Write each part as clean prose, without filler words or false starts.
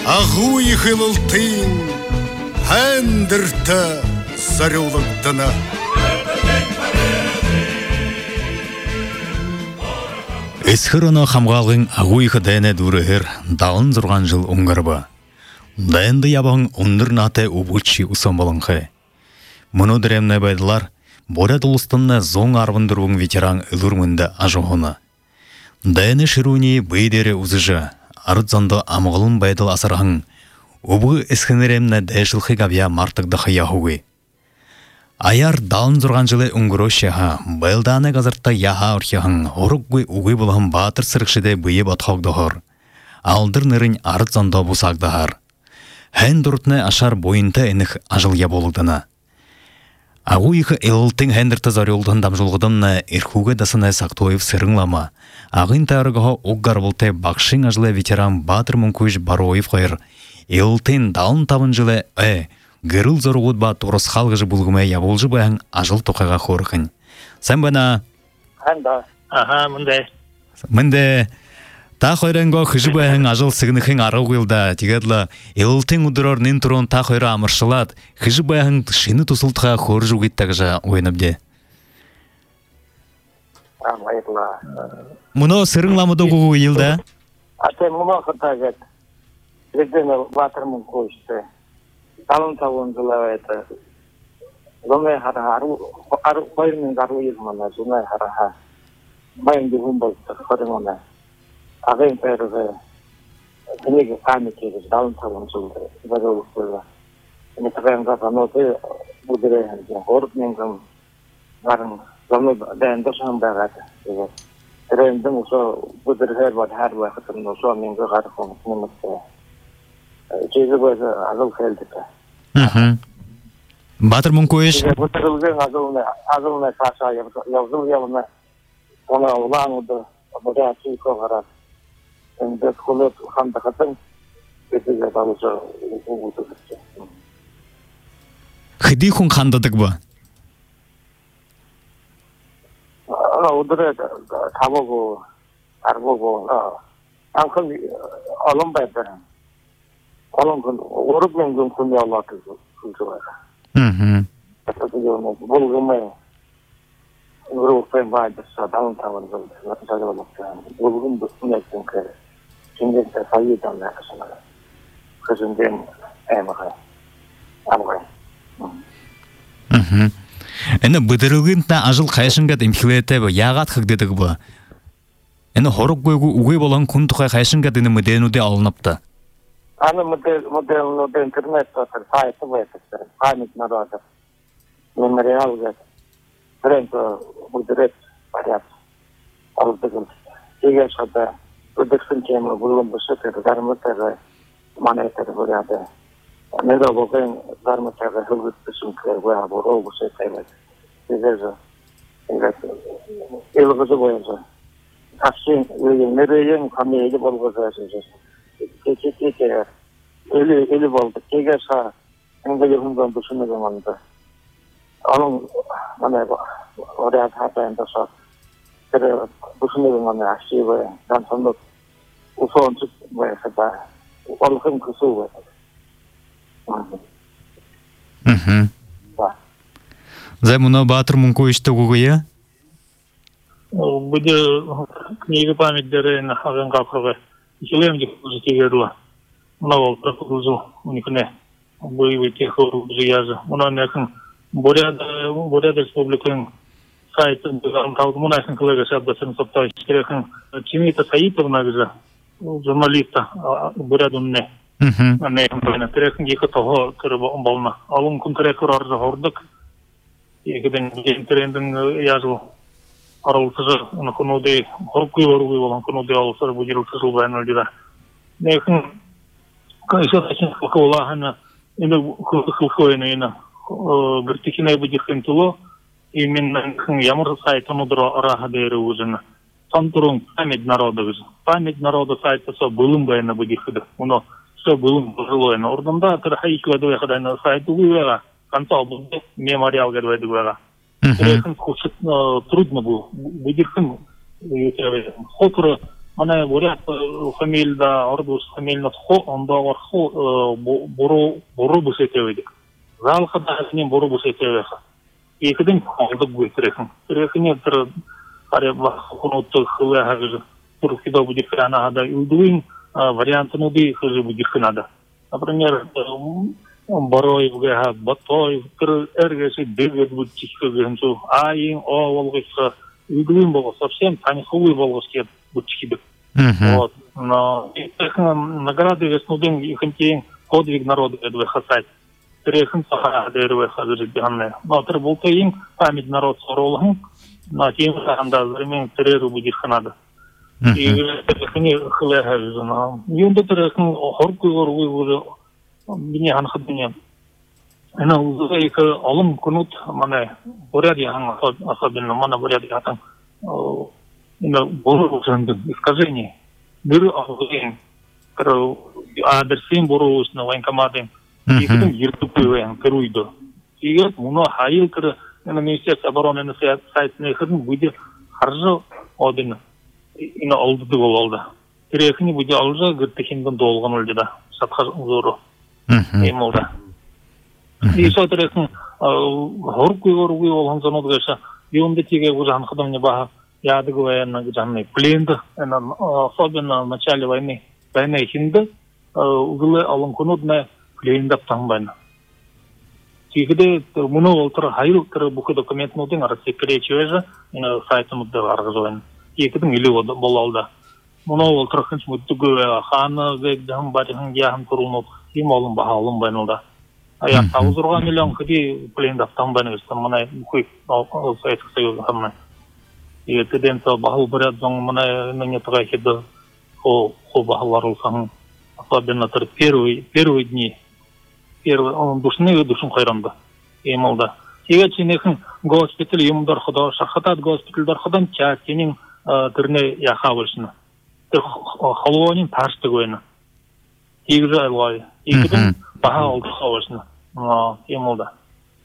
Ағуй қылылтын, әндірті зарылықтыны. Эсхіріні қамғалғын ағуй қыдайны дұрығыр далын зұрған жыл ұңғырбы. Дайынды ябағын ұндыр наты ұбұтши ұсан болыңқы. Мұны діремні байдылар, борят ұлыстынны зоң арвындыруың ветеран үлірмінді ажуғыны. Дайыны шыруыне бейдері ұзыжы, арыдзанды амғылын байдыл асырғын, ұбғы эсхінеремні дәшілхи гавия мартықты қияхуы. Аяр далын зұрған жылы ұңғыру шеха, байлданы ғазыртта яха ұрхияғын, орықгүй ұғы бұлғын батыр сырықшыды бұйып атқауғдығыр. Алдыр нырын арыдзанды бұсағдығыр. Хэн дұртны ашар бойынты әніх ажылия болуғдына. Ағуйықы елілтің хәндірті зарелдың дамжылғыдымны ирхуға дасыны сақтойып сырыңлама. Ағын тәріғыға оғғар болты бақшың ажылы ветеран батыр мүнкөж баруайып қойыр. Елілтің далын табын жылы гырыл зорғуд ба тұрыс қалғыжы бұлғымай яболжы бәң ажыл тоқаға қорықын. Сән бәна? Мінде. Та қойраңға қыжы бәң ажыл сығынықың ары қойылда. Тегедлі, елілтің ұдырар нен тұрын та қойра амыршылад. Қыжы бәң шыны тұсылтыға қоры жүгеттағыжа ойынып де. Мұны сырыңламыды қоғы елді? Аты мұны қытағет. Едені батырмын қойшты. Талын табуын жылау әті. Зонай қара қойырмен қару елмана. Зонай қара майынды ғымбалды қорымана. Ағайын пәрігі кенеге қаны кегіз далын табуын жылды. Бәдеулік болды. Метағайын қапаноты бұдырайын. Ғорып менгім барын зоны дәйінді шағын бағады. Райындың ұсы бұдырғар бар әр уақытын ұсы менгі ғары қоңыз Чезі көзі азыл келдікі. Батыр мүнкөш? Бұтырылген азылына қаша яузыл явына оны ұлаңыды бұда чүйко қарар. Біз құлып қандықытын бетіге балышы ұғыты күтті. Қыди құн қандадық ба? Ұдыры табығы, арбығы, анқын алым бәйдірін. Onun oruk mengum kunya Allah kızı. Bulgumay. Ruhpen baydı sadan tavan zıldı. Bulgum kunya çünkü. Şimdi de sayıdan yakasına. Kızın den emeğe. Amgay. Ені бұдырылғынтна ажыл қайшынға дәмхілеті бі, яғат қығдедігі бі. Ені хорық көйгі ұғай болған күн тұқай қайшынға дені мүденуде алынапты. Она модель интернета, сайты выпустили, память народа, мемориал, рынка будет порядок. Сейчас это выдержим тему, будем быстрее, гармонтера, монеты порядок. Не работаем гармонтера, выпустим кривая, борол быстрее. Сейчас или вызывается. А все не рейн, камни или болгозасы. Кече или болды. Кеге ша еңгелі ғымдан бұшыны ғыманды. Оның мана орят хатайында ша кірі бұшыны ғыманы аши бай, жансандық ұсон жүк бай қыда. Олықын күсу бай. Зай мұна батыр мүнко ішті ғуғы, Бұды книгі паметтері ағын қапырғы. Хилемдик уже тегерло. Много прокурузу уникне. Боевые техору жияза. Мона некин боряд республикын сайты талды мунайсын коллега сабдасын соптай керекин Чимита Саитовна гыза журналиста борядунне. Не керекин екі того кырыбы болна. Алын күн керекір арзы хордык. Екіден трендин языл аралысыжы кунуды хоркуй воруй болан кунуды алысыр будирылсызыл байнылдыда. Некин кайсатасын кылкылахана эми кылкылкойны эна гыртикине будиркен туло именно ямар сайтын удыра араха бери узына. Тантурун память народа гыз. Память народа сайты со былым байна будиркыды. Уно со былым жилойна. Орданда тырхайки вадуя хадайна сайты уйвега. Конца болды мемориал гадвайдыгвега. Трудно было. Будиркин хокры Ана бурят фамилда ордус фамилна хо ондогор хо бору бусетеведик. Залхада нем бору бусетевеха. Екіден алды бұйттырекін. Түрекіне тұр қаребла құнутты қылы ғажы. Туркида будет хранада юдуин варианты нуди хуже будет хранада. Например, борой вга батой кыр эргеси дегет будет чикгенсу айин олгыса юдуин болго совсем танихуй болгоскет будет чикибек. Вот. Но награды веснудин ихнтин подвиг народа эдве хасать. Трехан саха дерве хазыр биганне. Но тер болтайин память народ соролгын. На тем анда времен тереру будет хранада. И это хлега жена. Юнда терекн хоркуйгор уйгур бине ханхадыне. Ана узайка алым кунут мана буряди хан особенно мана буряди хан. Ина бору жөндөг искажение. Бир агын кро адерсин бору на военкоматын. И кудум йыртып койгон перуйду. И муну хайыл кыр Министерство обороны сайтына кырдым будет харжы один ина алды болду. Терехини будет алжа гыртыхинден долгон өлдү. Сатка зору. Эмолда. И сотрехин хоркуйгор уй болгон zonodgaша юнда тиге ужан хадамне баха ядыгы на жанны пленды особенно в начале войны хинды углы алынкунудна плендап тамбайна. Тигде муну олтыр хайыл кыр буку документнудын секретчевеже сайтымызда аргызойн. Екідім елі болалда. Мұны ол тұрқынш мүттігі қаны вегдім барихын яғын тұрылынып, кем олын баға олын байнылда. Аяқ тауызырға миллион күді плендаптан байнығыстан мұнай мұхой Советский Союз қамнай. Екіден то бағыл бірәд зоң мұнай нәнетіға кеді қо бағылар ұлсаңын. Особенно тұр первый дни. Душыны душын қайрамды. Емалда. Теге ченекін госпиталь емдар құда, шақатат госпитальдар құдан чәкенің түріне яқа болшыны. Халуанин таршты көйіні. Тегізі айлғай. Екіден баға алдыға болшыны. Емалда.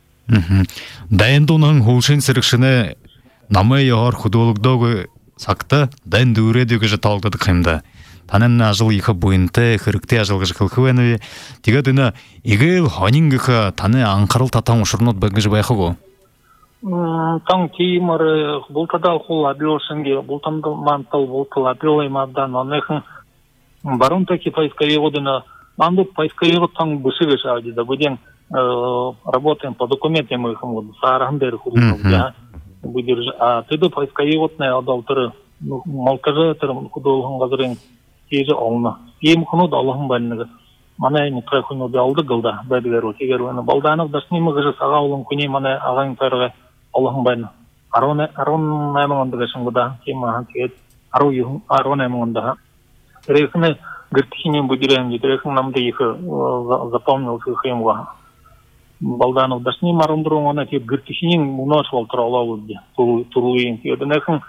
Дайындуның хулшын сірікшіні намы яғар құдуылықдағы сақты дайынды үредегі жы талғдады қымда. Танын ажыл иқы бойынты қырыкты ажылғы жықылқы вәні тегі дына игіл ханingіқы таны аңқарыл татан ұшырнот бәңгі жы байқы ғо? Таң кеймары бұлтадал құл абилшынге, бұлтамды мантал бұлтыл абилаймадан, онықын барын таки пайскайығы дына, мандық пайскайығы таң бұшығы шағыды, бұден работаем по документам ихым ғоды, саарағындары құлығы бұдыр. А теді пайскайығытны адалтыры, малкажы тұрым құдылығын ғазырын тезі олына. Ем құны да Аллахын бәлінігі. Мана әйні тұқай құны да алды ғылда бәдігеру. Тегер өні балданық дашнемі ғыжы саға олын күне мана ағайын тайрығы Аллахын бәліні. Арон әміңінді ғышыңғы да, кем аған тегет, арон әміңінді ға. Рекіні гіртікінен бұдырайым дейді, рекін намды ехі запомнил сүйхейм ға. Балданық дашнемі арындыруң оны тек гіртікінен мұнаш валтыр алауы де, тұруын тегеді.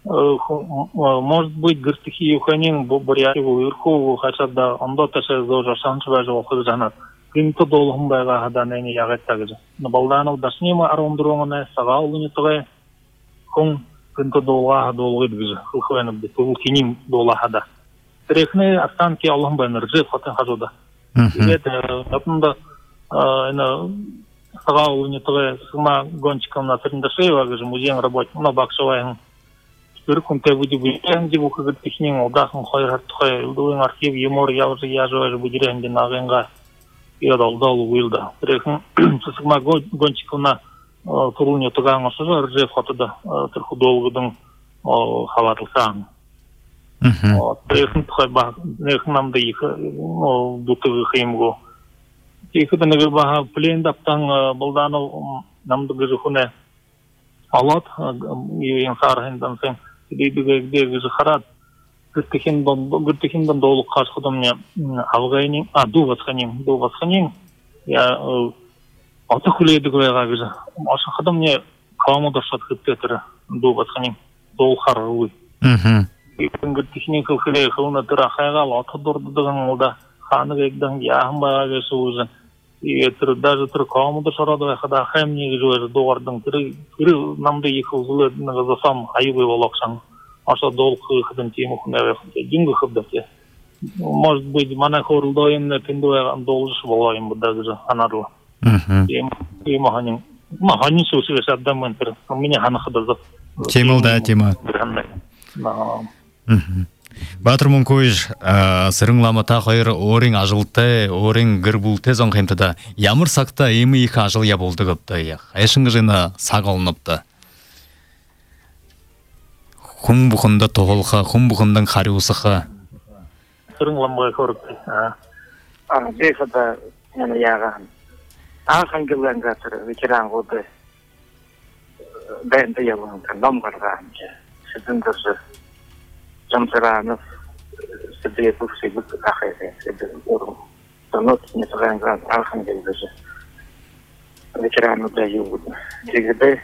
Может быть, гыртыхи юханин бурятиву ирху хачада ондо таше зожа шанчва жо хызанат. Примто долгым байга хаданени ягаттагы. На балданов дашнима арондруңна сага улуни тугай кон примто долга долгыдгы. Хухвенып де тулкиним дола хада. Трехне останки Аллахым байныр жив хатын хажуда. Это апнда ина сага улуни тугай сыма гончиком на Триндашеева гыжы музейн работник на бакшавайын. Бүркін тәбуді бүйтенде бұқы гүттікінен олдақын қойғарттықай үлдуын архив емор яузы яжуажы бүдіренден ағынға ералдалы ұйылды. Бірекін сысықма гончикына тұрылыне тұғаңы сұжы ұржев қатыды тұрқы долғыдың қаватылсаң. Бірекін тұқай бағ, нәкін намды екі бұтығы қиымғы. Екіді нәгі баға плендаптан бұлданы намды ғыжы құне алат, ең сарғындан сен Дегізі қарад, гүртікінден долық қашқыдым алғайнен, дуғасқанен, аты күлейді көйға кізі. Ашықыдым қауымыда шатқып кетірі дуғасқанен, дол қарғылы. Гүртікінен күлкілей қылына тұра қайғал, аты дұрдыдығын олда қаны кәкдің яғын байға кесі өзін. Даже түрі қауымыда шарады қайқада қайым негізі өзі доғардың түрі намды екі ұзылы засам айыбы болақшан. аша долгы ходим тему хунаве динго хобдате. Может быть, мана хорлдоем на пиндуя должен волаем будагжа анарла. И маханин сусвес аддаментер. У меня хана хадаза. Темал да тема. Батыр Мункуйш сырыңламата қайыр орың ажылты, орың гірбулты зоңқемтіда. Ямыр сақта емі екі ажыл я болды көпті. Әшіңгі жына сақ олыныпты. Құм бұқында тоғылға, құм бұқындан қариусыға. Сырыңламға көрікті. Жейхада яны яған. Ағын кілген қатыр, ветеран қоды. Бәнді еліңді, номғарған. Сіздің дұрсы. Жамсыранов, себе бывший ахайы, себе уру. Тонот не сыгран Архангельда же. Ветерану даю. Тигде,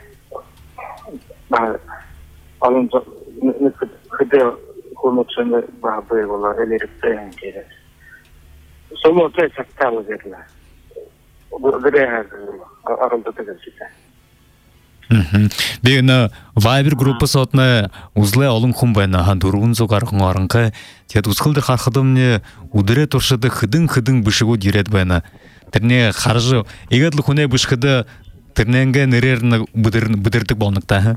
он ходил хунутшины бабы была электроен через. Соло ты сактал верно. Благодаря аралдатыгасита. Бейна Viber группа сотна узле олым хумбайна хандурун зогар хунгарынка тет узхылды хархадымне удыре туршыды хыдың бышыгу дирет байна. Терне харжы егетлы хуне бышкыды терненге нерерны быдырдык болныкта.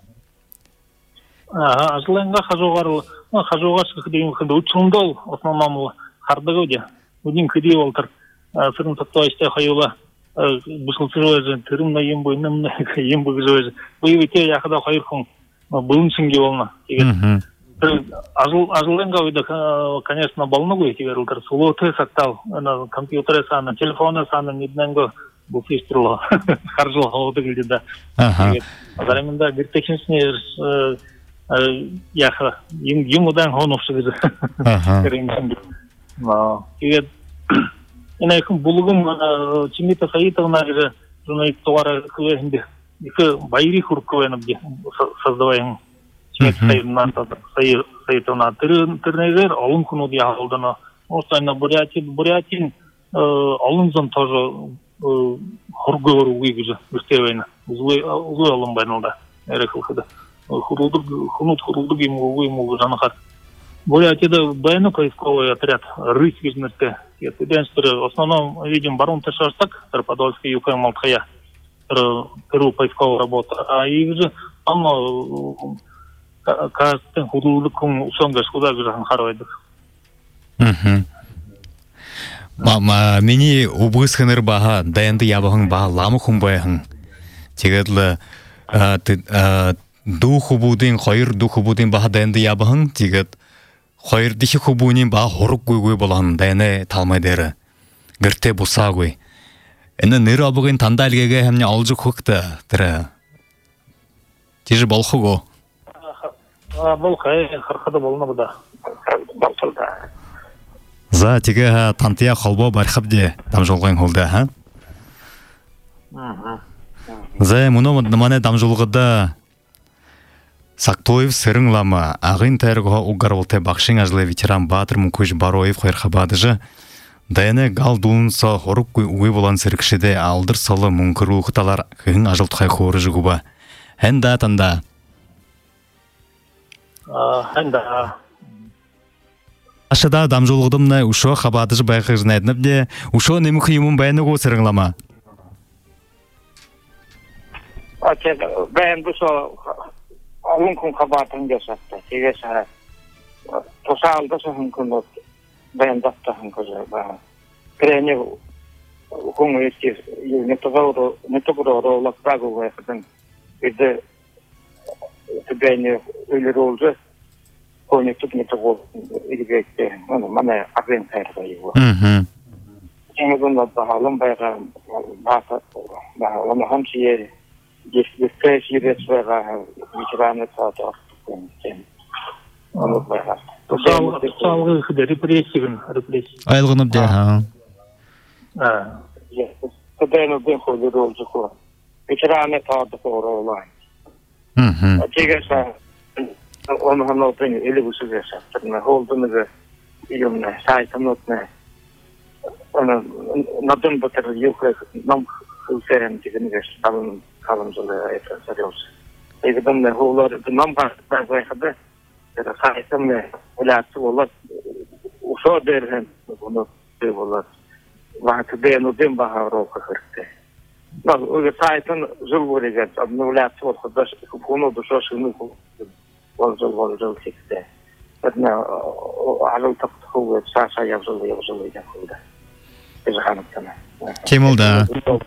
Ажленга хажугар сыхдыгын хыды учундол основномыл хардыгы де. Удин кыди олтыр. Сырын татуайсте хайула. Бушылсыройзы, тырымна ембой, нымна ембой гызойзы. Выйвете яхада хайырхун былыншынге болна. Ажыленга ойда, конечно, болна гой, тегерілдір. Сулоты сақтал, компьютеры саны, телефоны саны, недненго бұл фестерло. Харжыл хауды гілді да. Заремында гіртекшінсіне яха, емудан хонуфшы гызы. Тегер Инайкын булугум Чимита Саитовна же журналист товара квенде. Их байри хурквенов де создаваем. Чимита Саитовна тырнегер алын куну де алдана. Остайна Бурятин алынзан тоже хургор уйгыжы үстевейна. Узлы алын байнылда. Эрехылхыда. Хурулдук ему уйму жанахар. Бурятияда байны поисковый отряд «Рысь» визмерте. В основном видим барон Тешарстак, Подольский ЮК Малтхая, Перу поисковая работа. А их же там каждый худулуком усонгаш куда же харвайдык. Мама, мені убысхыныр баға, даянды ябығын баға ламықын байығын. Тегедлі духу будын, қойыр духу будын баға даянды ябығын, тегед Хойр дихи хубунин ба хорук гуй болан дайны талмайдары. Гырте буса гуй. Эна ныр абыгын тандалгеге хэмне алжы хукты тірі. Тежі болху го? Болхай, хархада болна буда. За теге тантия холбо бархабде там жолғын холды, ха? За мұны мане там жолғыда Сактоев сырыңлама, ағын тәріға ұғарвылты бақшың ажылы ветеран Батыр Мункуйш Бароев қойырқабадыжы. Дайыны гал дуынса хорық ұй болан сірікшіде алдыр салы мұңкыру ұқыталар қығын ажылтықай қоры жүгіба. Әнда танда? Әнда. Ашыда дамжолғыдымна ұшо қабадыжы байқы жынайдынып де, ұшо немі қиымын бәйіні ғо сырыңлама? Бәйін бұшо Алын күн қабатын жасатты. Сегесі тосалды соғын күн өтті. Бәйіндапты күн көзі. Кірені күн өтті. Не тұғыр оролық бағу ғайқыдың. Үйді бәйіні өлір олжы. Көңектік не тұғыр үлгекті. Мана ағын қайырға егі. Кеңізін бағалым байға бағалым хамсы ері. Дефтер сирет своего ветерана театра. Салгы хыды репрессивен. Айлғынып де, ха? Кыдайны бен ходы ролжы ко. Ветерана театра оролай. Тегеса оны ханалтын елі бұсыгеса. Холдыныгы үйімне, сайтынотне. Оны надын бұтыр юқы нам хылсерен дегенігеш қалым жылы айтқан сарелсы. Егідімді олар нам бағайқыды Saytım ne? Ulatı olur. Uşo derhen bunu şey olur. Vakti beynu dem bahar okırdı. Bak o saytın jul verecek. Ulatı ortada bunu da şunu olacak çıktı. Badna alu taqtu sasa yazılı yapıldı. Ezhanım sana. Кемулда.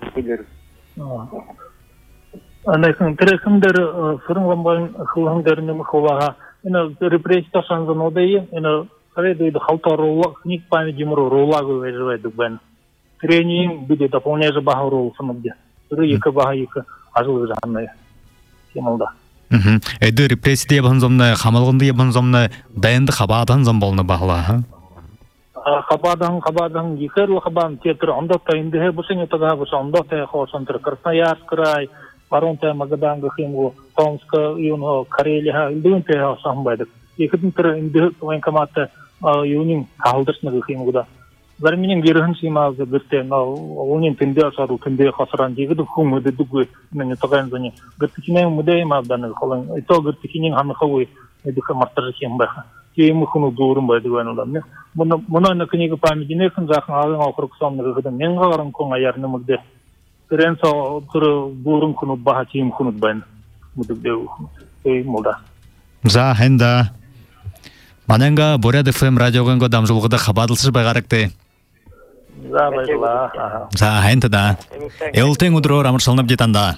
Анайкын тирекимдер фырынганбайын хылгандерин мыхулага ина репрессия санзан одайы ина средойды халтарулла кник память жимру рулагу вежевайды бен тренинг биде дополняя баха рул саныбде түрі екі баха екі ажыл жанны кемалда Эді репрессия ебан зомны хамалғынды ебан зомны дайынды хабадан зом болны бағла хабадан екерлі хабан тетір онда тайынды бұсын етіға бұсы онда тайы хосан тұр Красноярск край Воронта Магаданга химгу Томска юно Карелия илден те самбайдык. Екидин тир инде военкоматта юнин калдырсны химгуда. Зарминин герхин симаз бирте на унин тенде асару тенде хасран дигиду хумуды дугу мен таган зани. Гыртикинен мудай мабдан холан ито гыртикинен хам хавы эдика мартар химба. Кем хуну дурум байды ванудан. Муна на книга памятине хан захан алын округ самны гыдан мен гаран кон аярны мугде. Ренсо тур бурум кунут бахатим кунут бен мудугдеу молда За хенда маненга Бурят FM радиогонго дамжулгыда хабадылсыз байгарыкты За байла За хенда элтең удро рамырсалнып жетанда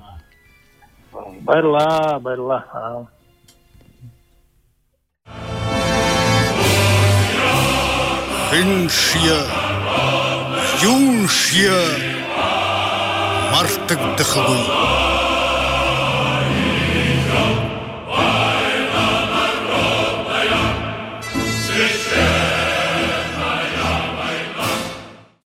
байла Хиншия юншия Мартык дыхлый